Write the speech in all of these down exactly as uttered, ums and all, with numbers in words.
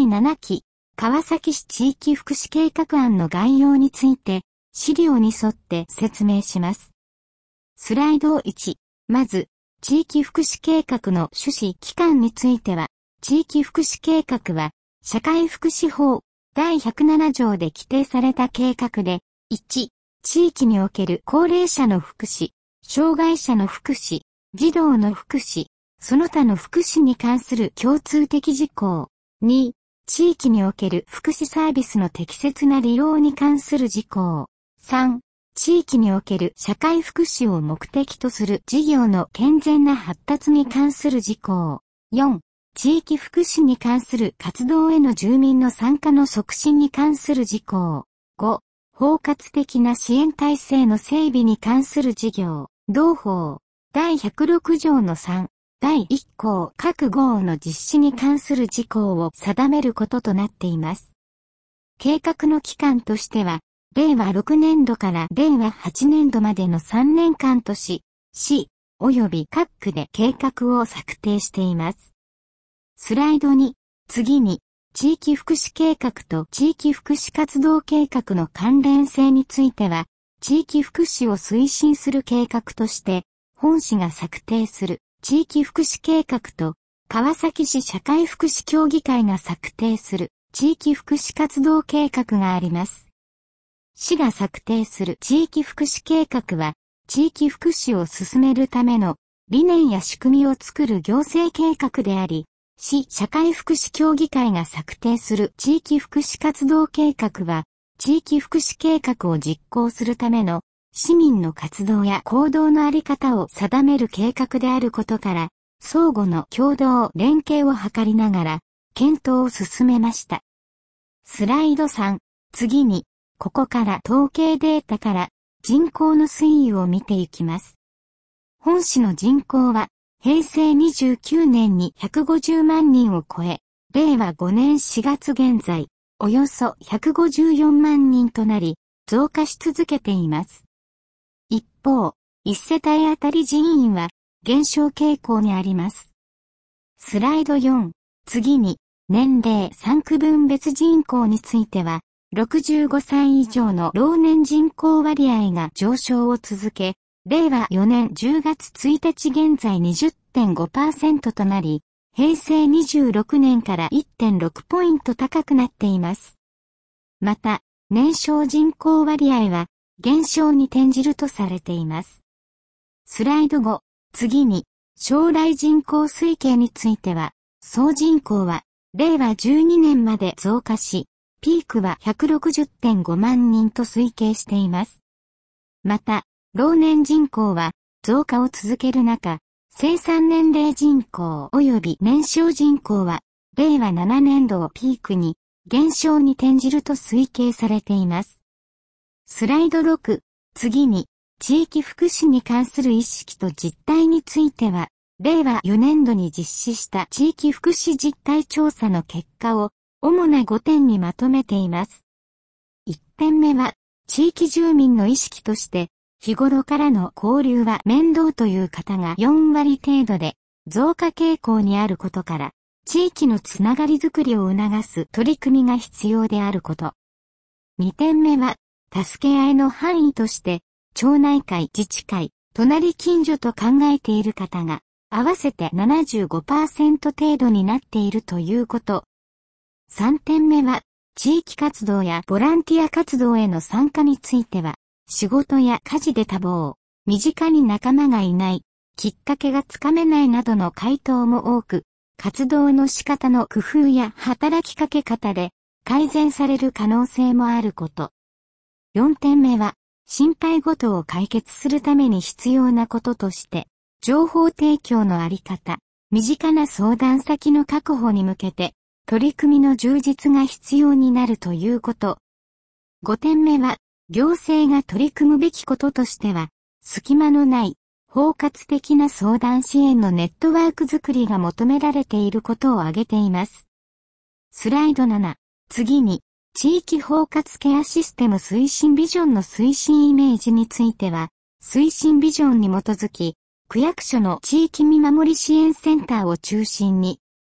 ななき、川崎市地域福祉計画案の概要について、資料に沿って説明します。スライドいち、まず、地域福祉計画の趣旨期間については、地域福祉計画は、社会福祉法だいひゃくなな条で規定された計画で、いち、地域における高齢者の福祉、障害者の福祉、児童の福祉、その他の福祉に関する共通的事項。に、地域における福祉サービスの適切な利用に関する事項。さん、地域における社会福祉を目的とする事業の健全な発達に関する事項。よん、地域福祉に関する活動への住民の参加の促進に関する事項。ご、包括的な支援体制の整備に関する事業。同法だいひゃくろく条のさん、だいいっ項各号の実施に関する事項を定めることとなっています。計画の期間としては、れいわろくねんどかられいわはちねんどまでのさんねんかんとし、市及び各区で計画を策定しています。スライドに、次に、地域福祉計画と地域福祉活動計画の関連性については、地域福祉を推進する計画として、本市が策定する地域福祉計画と、川崎市社会福祉協議会が策定する地域福祉活動計画があります。市が策定する地域福祉計画は、地域福祉を進めるための理念や仕組みを作る行政計画であり、市社会福祉協議会が策定する地域福祉活動計画は、地域福祉計画を実行するための市民の活動や行動のあり方を定める計画であることから、相互の共同連携を図りながら、検討を進めました。スライドさん、次に、ここから統計データから人口の推移を見ていきます。本市の人口は、へいせいにじゅうきゅうねんにひゃくごじゅうまんにんを超え、れいわごねんしがつ現在、およそひゃくごじゅうよんまんにんとなり、増加し続けています。一方、いちせたいあたり人員は減少傾向にあります。スライドよん、次に、年齢さんくぶん別人口については、ろくじゅうごさい以上の老年人口割合が上昇を続け、れいわよねんじゅうがつついたち現在 にじゅってんごパーセント となり、へいせいにじゅうろくねんから いってんろくポイント高くなっています。また、年少人口割合は減少に転じるとされています。スライドご、次に、将来人口推計については、総人口はれいわじゅうにねんまで増加し、ピークは ひゃくろくじゅってんごまんにんと推計しています。また、老年人口は増加を続ける中、生産年齢人口及び年少人口は、れいわななねんどをピークに減少に転じると推計されています。スライドろく、次に、地域福祉に関する意識と実態については、れいわよねんどに実施した地域福祉実態調査の結果を、主なごてんにまとめています。いってんめは、地域住民の意識として、日頃からの交流は面倒という方がよんわり程度で、増加傾向にあることから、地域のつながりづくりを促す取り組みが必要であること。にてんめは、助け合いの範囲として、町内会、自治会、隣近所と考えている方が、合わせて ななじゅうごパーセント 程度になっているということ。さんてんめは、地域活動やボランティア活動への参加については、仕事や家事で多忙、身近に仲間がいない、きっかけがつかめないなどの回答も多く、活動の仕方の工夫や働きかけ方で改善される可能性もあること。よんてんめは、心配事を解決するために必要なこととして、情報提供のあり方、身近な相談先の確保に向けて、取り組みの充実が必要になるということ。ごてんめは、行政が取り組むべきこととしては、隙間のない包括的な相談支援のネットワークづくりが求められていることを挙げています。スライドなな、次に、地域包括ケアシステム推進ビジョンの推進イメージについては、推進ビジョンに基づき、区役所の地域見守り支援センターを中心に、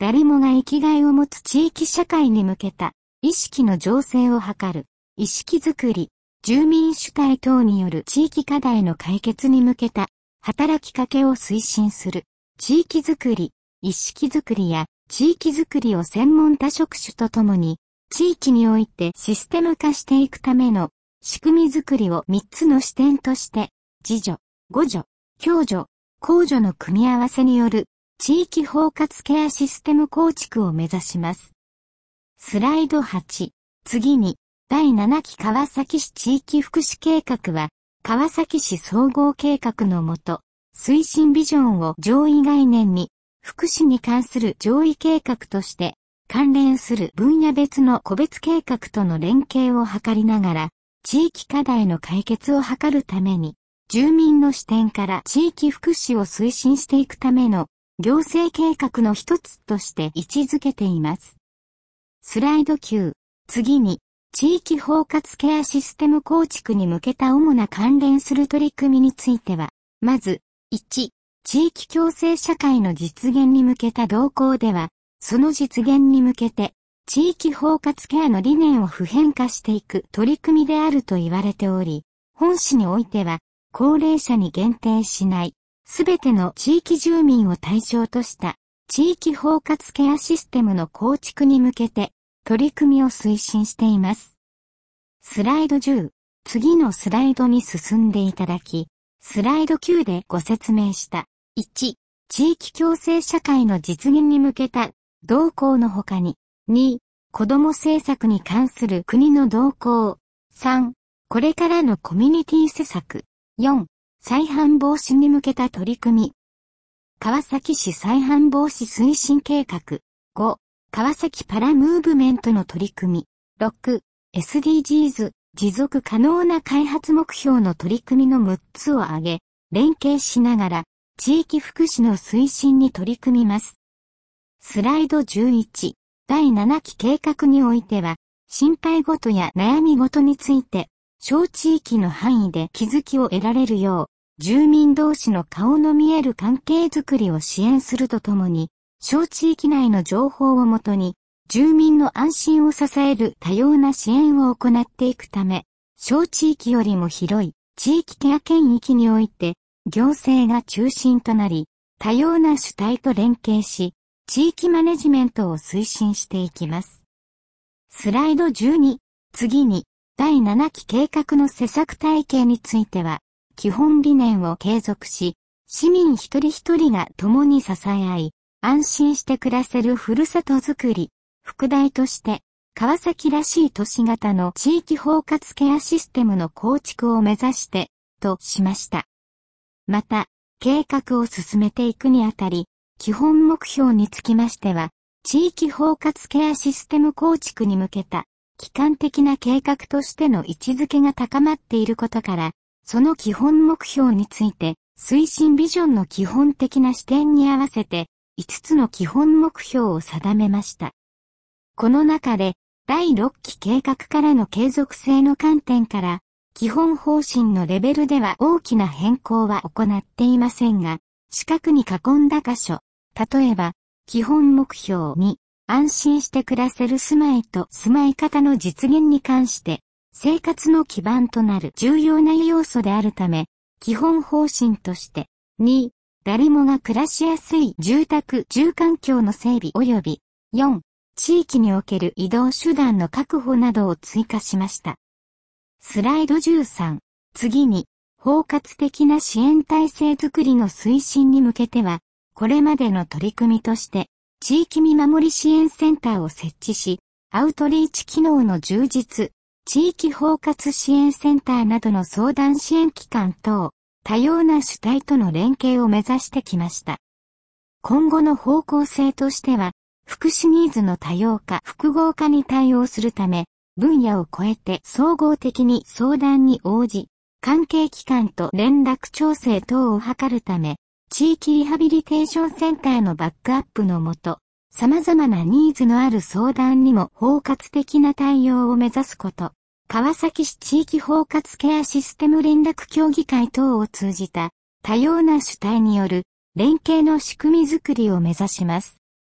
誰もが生きがいを持つ地域社会に向けた意識の醸成を図る、意識づくり、住民主体等による地域課題の解決に向けた働きかけを推進する、地域づくり、意識づくりや地域づくりを専門多職種とともに、地域においてシステム化していくための仕組みづくりをみっつの視点として、自助、互助、共助、公助の組み合わせによる地域包括ケアシステム構築を目指します。スライドはち。次に、だいななき川崎市地域福祉計画は、川崎市総合計画のもと、推進ビジョンを上位概念に、福祉に関する上位計画として、関連する分野別の個別計画との連携を図りながら、地域課題の解決を図るために、住民の視点から地域福祉を推進していくための行政計画の一つとして位置づけています。スライドきゅう。次に、地域包括ケアシステム構築に向けた主な関連する取り組みについては、まず、いち、地域共生社会の実現に向けた動向では、その実現に向けて、地域包括ケアの理念を普遍化していく取り組みであると言われており、本市においては、高齢者に限定しない、すべての地域住民を対象とした、地域包括ケアシステムの構築に向けて、取り組みを推進しています。スライドじゅう、次のスライドに進んでいただき、スライドきゅうでご説明した、いち、地域共生社会の実現に向けた動向の他に、に、子ども政策に関する国の動向、さん、これからのコミュニティ施策、よん、再犯防止に向けた取り組み。川崎市再犯防止推進計画、ご、川崎パラムーブメントの取り組み、ろく、エスディージーズ、持続可能な開発目標の取り組みのむっつを挙げ、連携しながら、地域福祉の推進に取り組みます。スライドじゅういち、だいななき計画においては、心配事や悩み事について、小地域の範囲で気づきを得られるよう、住民同士の顔の見える関係づくりを支援するとともに、小地域内の情報をもとに、住民の安心を支える多様な支援を行っていくため、小地域よりも広い地域ケア圏域において、行政が中心となり、多様な主体と連携し、地域マネジメントを推進していきます。スライドじゅうに、次に、だいななき計画の施策体系については、基本理念を継続し、市民一人一人が共に支え合い、安心して暮らせるふるさとづくり、副題として、川崎らしい都市型の地域包括ケアシステムの構築を目指して、としました。また、計画を進めていくにあたり、基本目標につきましては、地域包括ケアシステム構築に向けた、基幹的な計画としての位置づけが高まっていることから、その基本目標について、推進ビジョンの基本的な視点に合わせて、いつつの基本目標を定めました。この中で、だいろっき計画からの継続性の観点から、基本方針のレベルでは大きな変更は行っていませんが、四角に囲んだ箇所、例えば、基本目標に、安心して暮らせる住まいと住まい方の実現に関して、生活の基盤となる重要な要素であるため、基本方針として、に、誰もが暮らしやすい住宅・住環境の整備及び、よん、地域における移動手段の確保などを追加しました。スライドじゅうさん、次に、包括的な支援体制づくりの推進に向けては、これまでの取り組みとして、地域見守り支援センターを設置し、アウトリーチ機能の充実、地域包括支援センターなどの相談支援機関等、多様な主体との連携を目指してきました。今後の方向性としては、福祉ニーズの多様化・複合化に対応するため、分野を超えて総合的に相談に応じ、関係機関と連絡調整等を図るため、地域リハビリテーションセンターのバックアップのもと、様々なニーズのある相談にも包括的な対応を目指すこと、川崎市地域包括ケアシステム連絡協議会等を通じた多様な主体による連携の仕組みづくりを目指します。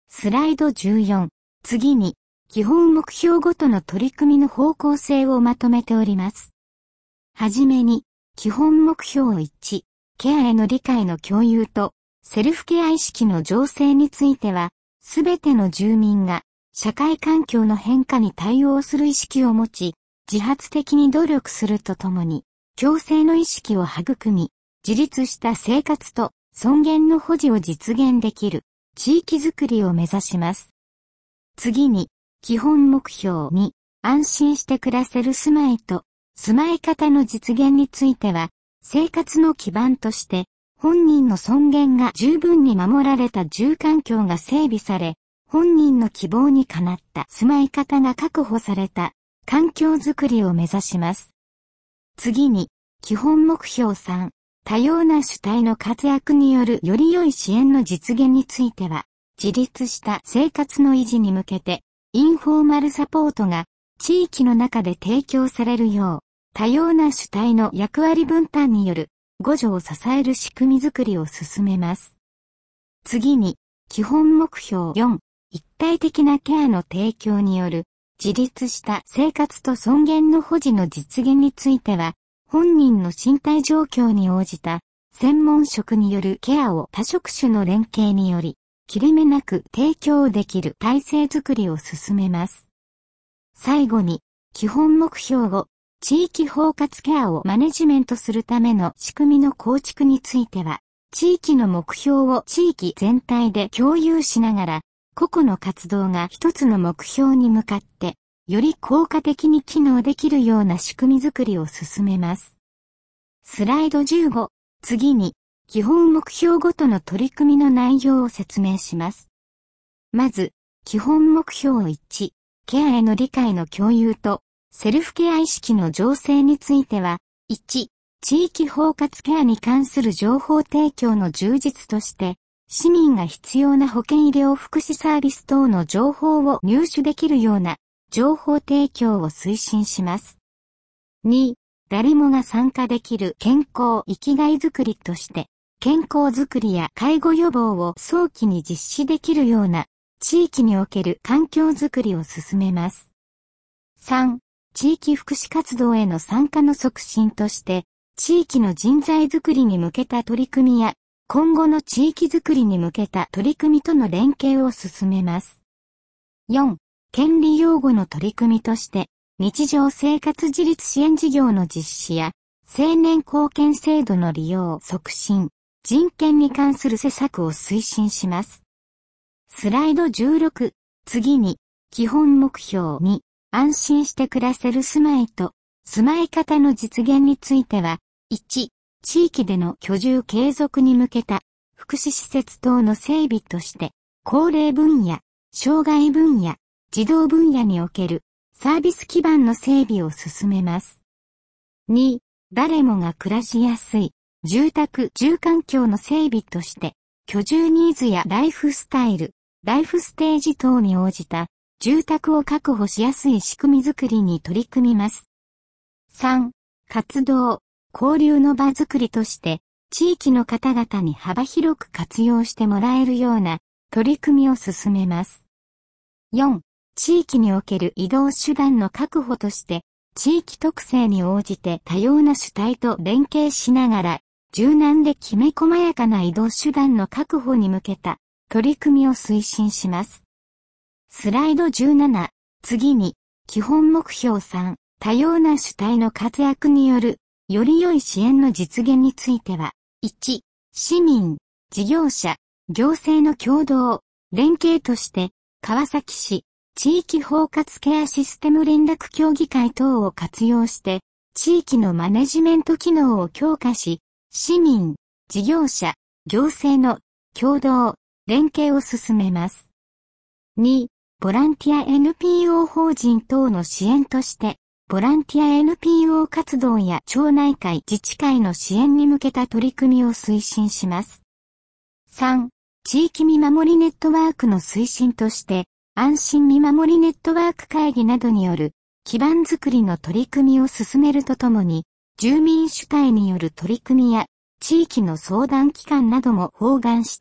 スライドじゅうよん。次に、基本目標ごとの取り組みの方向性をまとめております。はじめに、基本目標いち、ケアへの理解の共有と、セルフケア意識の醸成については、すべての住民が、社会環境の変化に対応する意識を持ち、自発的に努力するとともに、共生の意識を育み、自立した生活と尊厳の保持を実現できる地域づくりを目指します。次に、基本目標に、安心して暮らせる住まいと、住まい方の実現については、生活の基盤として、本人の尊厳が十分に守られた住環境が整備され、本人の希望にかなった住まい方が確保された環境づくりを目指します。次に、基本目標さん、多様な主体の活躍によるより良い支援の実現については、自立した生活の維持に向けて、インフォーマルサポートが地域の中で提供されるよう、多様な主体の役割分担による互助を支える仕組みづくりを進めます。次に、基本目標よん、一体的なケアの提供による自立した生活と尊厳の保持の実現については、本人の身体状況に応じた専門職によるケアを多職種の連携により、切れ目なく提供できる体制づくりを進めます。最後に、基本目標ご、地域包括ケアをマネジメントするための仕組みの構築については、地域の目標を地域全体で共有しながら、個々の活動が一つの目標に向かって、より効果的に機能できるような仕組みづくりを進めます。スライドじゅうご、次に、基本目標ごとの取り組みの内容を説明します。まず、基本目標いち、ケアへの理解の共有と、セルフケア意識の醸成については、いち、地域包括ケアに関する情報提供の充実として、市民が必要な保健医療福祉サービス等の情報を入手できるような情報提供を推進します。に、誰もが参加できる健康生きがいづくりとして、健康づくりや介護予防を早期に実施できるような地域における環境づくりを進めます。さん、地域福祉活動への参加の促進として、地域の人材づくりに向けた取り組みや、今後の地域づくりに向けた取り組みとの連携を進めます。よん、権利擁護の取り組みとして、日常生活自立支援事業の実施や、青年貢献制度の利用促進、人権に関する施策を推進します。スライドじゅうろく、次に、基本目標に、安心して暮らせる住まいと、住まい方の実現については、いち、地域での居住継続に向けた福祉施設等の整備として、高齢分野、障害分野、児童分野におけるサービス基盤の整備を進めます。に、誰もが暮らしやすい住宅・住環境の整備として、居住ニーズやライフスタイル、ライフステージ等に応じた住宅を確保しやすい仕組みづくりに取り組みます。さん、活動、交流の場づくりとして、地域の方々に幅広く活用してもらえるような取り組みを進めます。よん、地域における移動手段の確保として、地域特性に応じて多様な主体と連携しながら、柔軟できめ細やかな移動手段の確保に向けた取り組みを推進します。スライドじゅうなな、次に、基本目標さん、多様な主体の活躍による、より良い支援の実現については、いち、市民、事業者、行政の共同、連携として、川崎市、地域包括ケアシステム連絡協議会等を活用して、地域のマネジメント機能を強化し、市民、事業者、行政の共同、連携を進めます。に、ボランティア エヌピーオー 法人等の支援として、ボランティア エヌピーオー 活動や町内会自治会の支援に向けた取り組みを推進します。さん、地域見守りネットワークの推進として、安心見守りネットワーク会議などによる基盤づくりの取り組みを進めるとともに、住民主体による取り組みや地域の相談機関なども包含した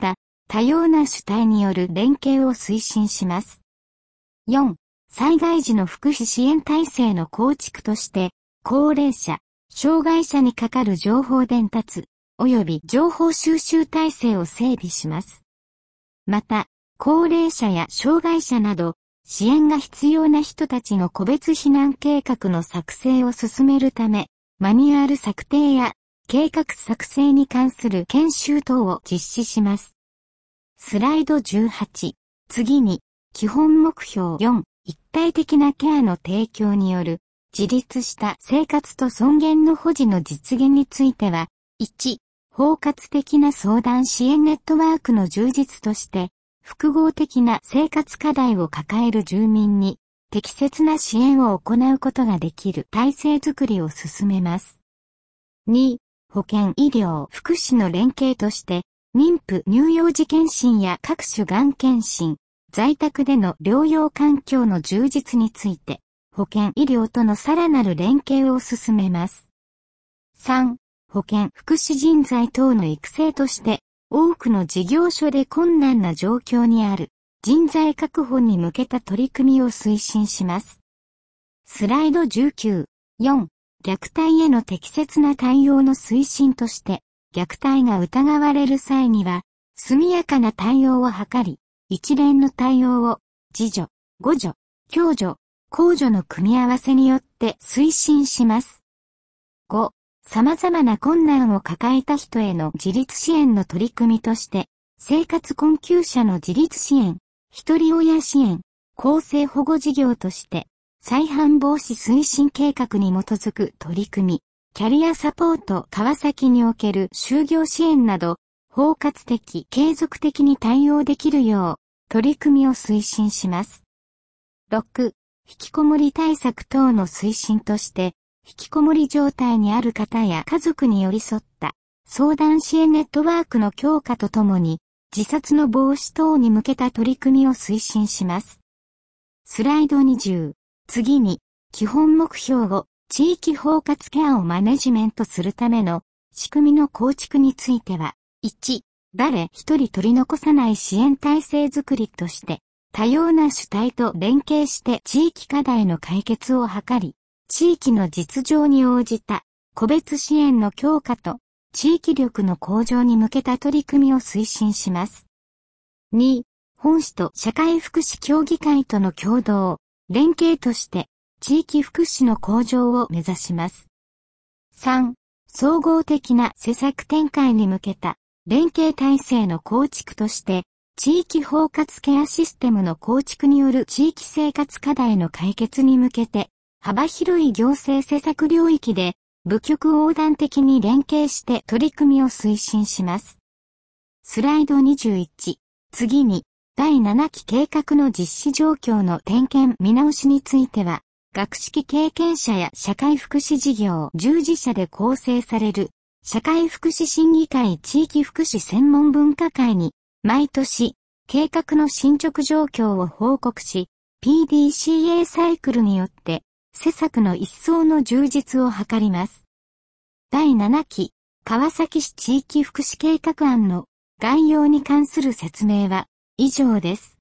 多様な主体による連携を推進します。よん、災害時の福祉支援体制の構築として、高齢者、障害者にかかる情報伝達、及び情報収集体制を整備します。また、高齢者や障害者など、支援が必要な人たちの個別避難計画の作成を進めるため、マニュアル策定や計画作成に関する研修等を実施します。スライドじゅうはち。次に、基本目標よん、一体的なケアの提供による自立した生活と尊厳の保持の実現については、いち、包括的な相談支援ネットワークの充実として、複合的な生活課題を抱える住民に適切な支援を行うことができる体制づくりを進めます。に、保健医療福祉の連携として、妊婦乳幼児検診や各種がん検診、在宅での療養環境の充実について、保健医療とのさらなる連携を進めます。さん、保健福祉人材等の育成として、多くの事業所で困難な状況にある人材確保に向けた取り組みを推進します。スライドじゅうきゅう。よん、虐待への適切な対応の推進として、虐待が疑われる際には、速やかな対応を図り、一連の対応を、自助、互助、共助、公助の組み合わせによって推進します。ご、様々な困難を抱えた人への自立支援の取り組みとして、生活困窮者の自立支援、一人親支援、更生保護事業として、再犯防止推進計画に基づく取り組み、キャリアサポート川崎における就業支援など、包括的、継続的に対応できるよう、取り組みを推進します。ろく、引きこもり対策等の推進として、引きこもり状態にある方や家族に寄り添った相談支援ネットワークの強化とともに自殺の防止等に向けた取り組みを推進します。スライドにじゅう。次に基本目標ご、地域包括ケアをマネジメントするための仕組みの構築については、いち、誰一人取り残さない支援体制づくりとして多様な主体と連携して地域課題の解決を図り、地域の実情に応じた個別支援の強化と地域力の向上に向けた取り組みを推進します。に、本市と社会福祉協議会との共同、連携として地域福祉の向上を目指します。さん、総合的な施策展開に向けた連携体制の構築として地域包括ケアシステムの構築による地域生活課題の解決に向けて幅広い行政施策領域で部局横断的に連携して取り組みを推進します。スライドにじゅういち。次に、だいななき計画の実施状況の点検見直しについては、学識経験者や社会福祉事業従事者で構成される社会福祉審議会地域福祉専門分科会に毎年計画の進捗状況を報告し、ピーディーシーエー サイクルによって施策の一層の充実を図ります。だいななき川崎市地域福祉計画案の概要に関する説明は以上です。